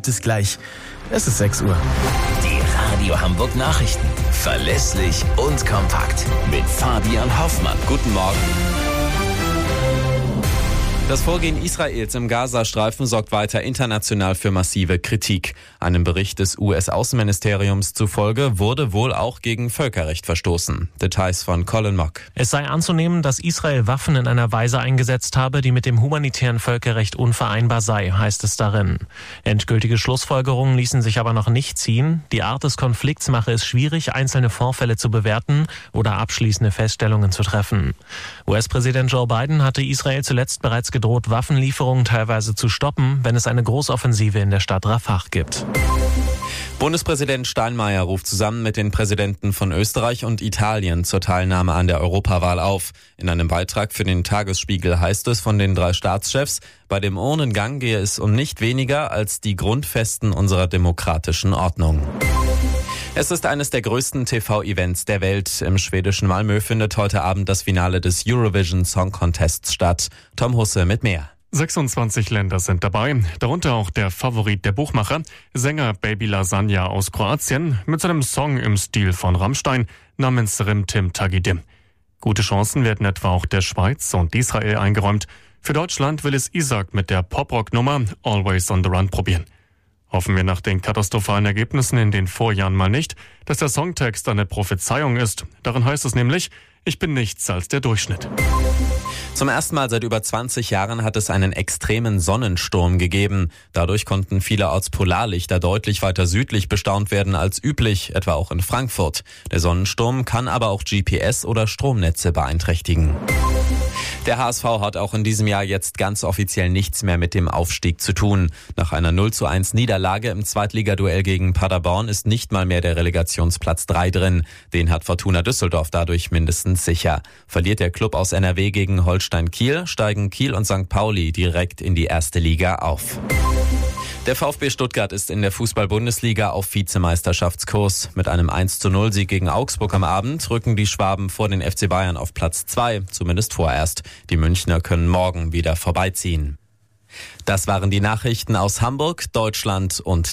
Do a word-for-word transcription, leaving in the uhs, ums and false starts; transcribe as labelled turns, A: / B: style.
A: gibt es gleich. Es ist sechs Uhr.
B: Die Radio Hamburg Nachrichten. Verlässlich und kompakt. Mit Fabian Hoffmann. Guten Morgen.
C: Das Vorgehen Israels im Gazastreifen sorgt weiter international für massive Kritik. Einem Bericht des U S-Außenministeriums zufolge wurde wohl auch gegen Völkerrecht verstoßen. Details von Colin Mock.
D: Es sei anzunehmen, dass Israel Waffen in einer Weise eingesetzt habe, die mit dem humanitären Völkerrecht unvereinbar sei, heißt es darin. Endgültige Schlussfolgerungen ließen sich aber noch nicht ziehen. Die Art des Konflikts mache es schwierig, einzelne Vorfälle zu bewerten oder abschließende Feststellungen zu treffen. U S-Präsident Joe Biden hatte Israel zuletzt bereits gedroht, Waffenlieferungen teilweise zu stoppen, wenn es eine Großoffensive in der Stadt Rafah gibt.
C: Bundespräsident Steinmeier ruft zusammen mit den Präsidenten von Österreich und Italien zur Teilnahme an der Europawahl auf. In einem Beitrag für den Tagesspiegel heißt es von den drei Staatschefs, bei dem Urnengang gehe es um nicht weniger als die Grundfesten unserer demokratischen Ordnung. Es ist eines der größten T V-Events der Welt. Im schwedischen Malmö findet heute Abend das Finale des Eurovision Song Contests statt. Tom Husse mit mehr.
E: sechsundzwanzig Länder sind dabei, darunter auch der Favorit der Buchmacher, Sänger Baby Lasagna aus Kroatien, mit seinem Song im Stil von Rammstein namens Rim Tim Tagidim. Gute Chancen werden etwa auch der Schweiz und Israel eingeräumt. Für Deutschland will es Isaac mit der Pop-Rock-Nummer Always on the Run probieren. Hoffen wir nach den katastrophalen Ergebnissen in den Vorjahren mal nicht, dass der Songtext eine Prophezeiung ist. Darin heißt es nämlich, ich bin nichts als der Durchschnitt.
C: Zum ersten Mal seit über zwanzig Jahren hat es einen extremen Sonnensturm gegeben. Dadurch konnten vielerorts Polarlichter deutlich weiter südlich bestaunt werden als üblich, etwa auch in Frankfurt. Der Sonnensturm kann aber auch G P S oder Stromnetze beeinträchtigen. Der H S V hat auch in diesem Jahr jetzt ganz offiziell nichts mehr mit dem Aufstieg zu tun. Nach einer null zu eins Niederlage im Zweitligaduell gegen Paderborn ist nicht mal mehr der Relegationsplatz drei drin. Den hat Fortuna Düsseldorf dadurch mindestens sicher. Verliert der Club aus N R W gegen Holstein Kiel, steigen Kiel und Sankt Pauli direkt in die erste Liga auf. Der VfB Stuttgart ist in der Fußball-Bundesliga auf Vizemeisterschaftskurs. Mit einem eins zu null Sieg gegen Augsburg am Abend rücken die Schwaben vor den F C Bayern auf Platz zwei, zumindest vorerst. Die Münchner können morgen wieder vorbeiziehen. Das waren die Nachrichten aus Hamburg, Deutschland und